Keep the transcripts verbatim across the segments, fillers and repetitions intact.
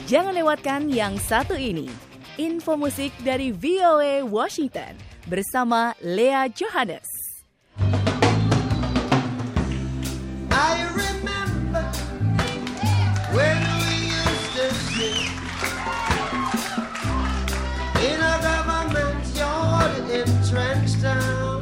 Jangan lewatkan yang satu ini. Info musik dari V O A Washington bersama Lea Johannes. I remember when we used to sit in a government yard in Trenchtown.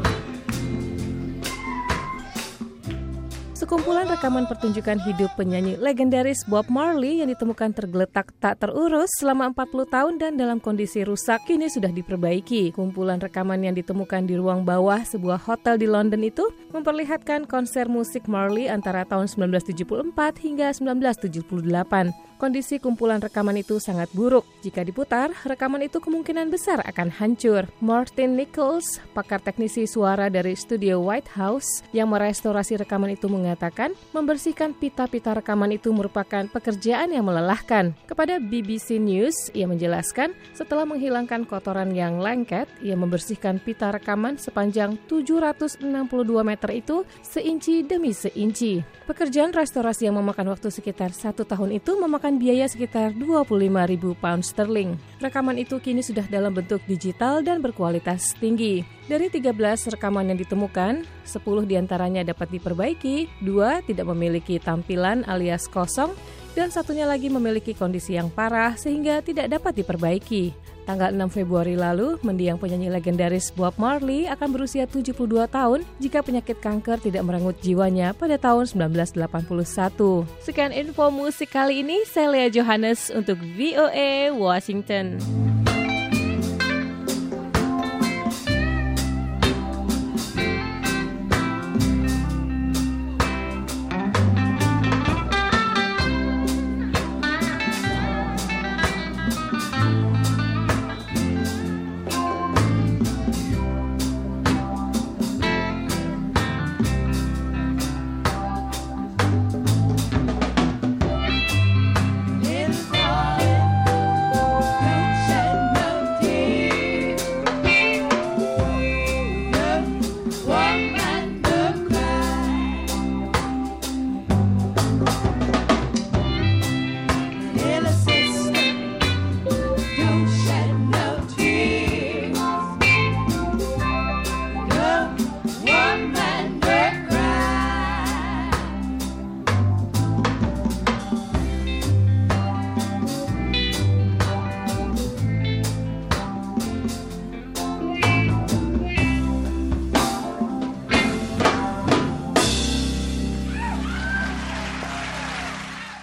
Sekumpulan rekaman pertunjukan hidup penyanyi legendaris Bob Marley yang ditemukan tergeletak tak terurus selama empat puluh tahun dan dalam kondisi rusak kini sudah diperbaiki. Kumpulan rekaman yang ditemukan di ruang bawah sebuah hotel di London itu memperlihatkan konser musik Marley antara tahun sembilan belas tujuh puluh empat hingga sembilan belas tujuh puluh delapan. Kondisi kumpulan rekaman itu sangat buruk. Jika diputar, rekaman itu kemungkinan besar akan hancur. Martin Nichols, pakar teknisi suara dari studio White House yang merestorasi rekaman itu mengatakan, membersihkan pita-pita rekaman itu merupakan pekerjaan yang melelahkan. Kepada B B C News, ia menjelaskan, setelah menghilangkan kotoran yang lengket, ia membersihkan pita rekaman sepanjang tujuh ratus enam puluh dua meter itu seinci demi seinci. Pekerjaan restorasi yang memakan waktu sekitar satu tahun itu memakan biaya sekitar dua puluh lima ribu pound sterling. Rekaman itu kini sudah dalam bentuk digital dan berkualitas tinggi. Dari tiga belas rekaman yang ditemukan, sepuluh diantaranya dapat diperbaiki, dua tidak memiliki tampilan alias kosong, dan satunya lagi memiliki kondisi yang parah sehingga tidak dapat diperbaiki. Tanggal enam Februari lalu, mendiang penyanyi legendaris Bob Marley akan berusia tujuh puluh dua tahun jika penyakit kanker tidak merenggut jiwanya pada tahun sembilan belas delapan puluh satu. Sekian info musik kali ini, saya Lea Johannes untuk V O A Washington.